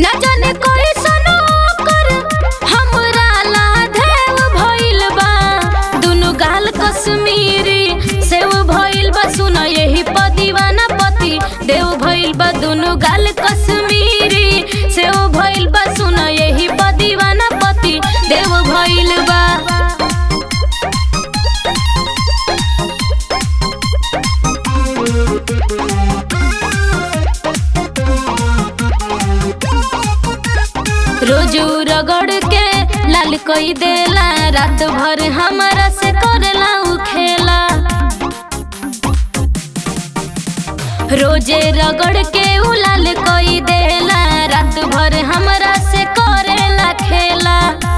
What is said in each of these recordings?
ना जाने कोई सनो कर हमरा ला देव भइल बा दुनु गाल कश्मीरी सेव भइल बा सुन यही प दीवाना पति देव भइल बा दुनु गाल कश्मीरी सेव भइल बा सुन यही प दीवाना पति देव भइल बा। रोजू रगड़ के लाल कोई देला रात भर हमारा से करला उ खेला रोजे रगड़ के उ लाल कोई देला रात भर हमारा से करेला खेला।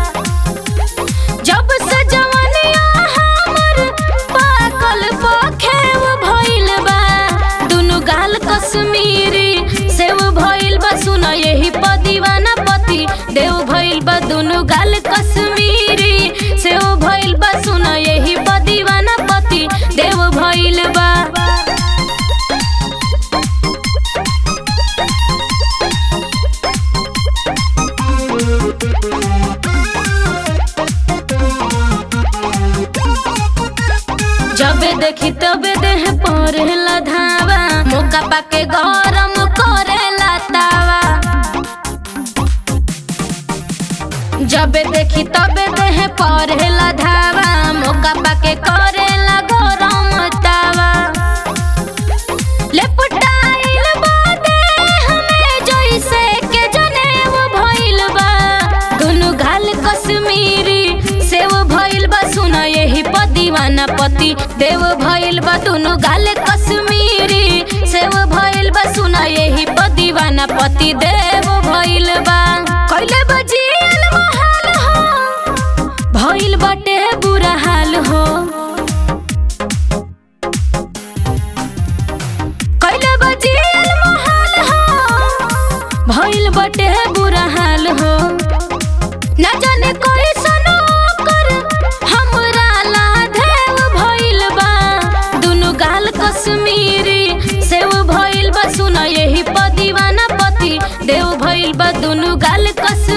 जब से जवानिया हमर पाकल पखेव भइल बा दुनु गाल कश्मीरी सेव भइल बा सुन यही प दीवाना पति देव भइल बा दुनु गाल कश्मीरी सेव भइल बा सुन यही प दीवाना पति देव भइल बा। जबे देखी तबे देह परेला धावा मौका पाके गरम करेला तावा जबे देखी तबे देह परेला धावा मौका पाके करेला गरम तावा। लेपटाइल बा देह में जइसे के जनेव भइल बा दुनु गाल कश्मीरी सेव भइल बा सुन यही प दीवाना पति देव भइल बा दुनु गाल कश्मीरी सेव भइल बा सुन यही प दीवाना पति देव भइल बा। कइले बजियल मोहाल हो भइल बाटे बुरा हाल हो कइले बजियल मोहाल हो भइल बाटे बुरा हाल हो ना जाने कोई सनो कर हमरा ला देव भइल बा दुनु गाल कश्मीरी सेव भइल बा सुन यही प दीवाना पति देव भइल बा दुनु गाल कश्मीरी